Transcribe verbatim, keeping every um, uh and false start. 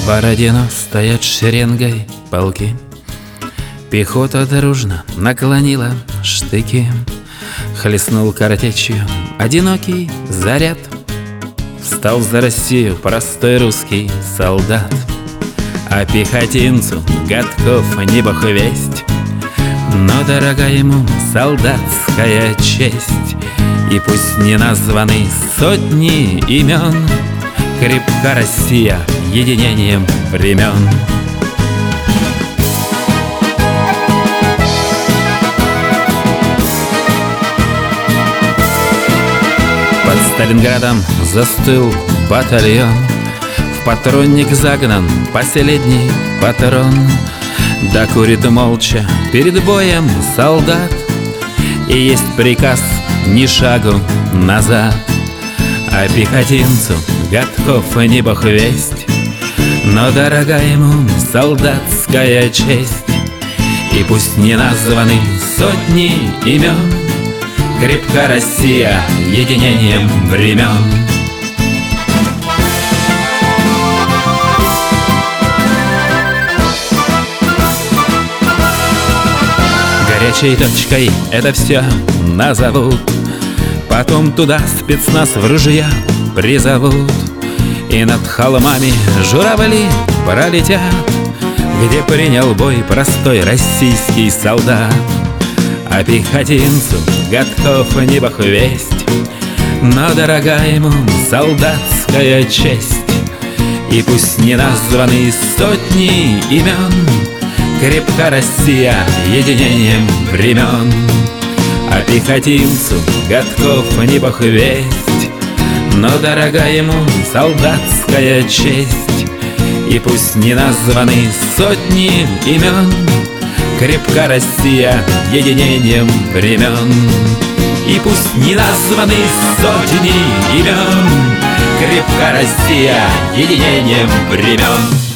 Бородино стоят шеренгой полки, пехота дружно наклонила штыки. Хлестнул картечью одинокий заряд. Встал за Россию простой русский солдат. А пехотинцу годков не бог весть, но дорога ему солдатская честь. И пусть не названы сотни имен, крепка Россия единением времен. Под Сталинградом застыл батальон, в патронник загнан последний патрон. Да курит молча перед боем солдат, и есть приказ ни шагу назад. А пехотинцу годков не бог весть, но дорога ему солдатская честь. И пусть не названы сотни имен, крепка Россия единением времен. Горячей точкой это все назовут, потом туда спецназ в ружья призовут. И над холмами журавли пролетят, где принял бой простой российский солдат. А пехотинцу годков не бог весть, но дорога ему солдатская честь. И пусть не названы сотни имен, крепка Россия единением времен. А пехотинцу годков не бог весть, но дорога ему солдатская честь. И пусть не названы сотни имен, крепка Россия единением времен. И пусть не названы сотни имен, крепка Россия единением времен.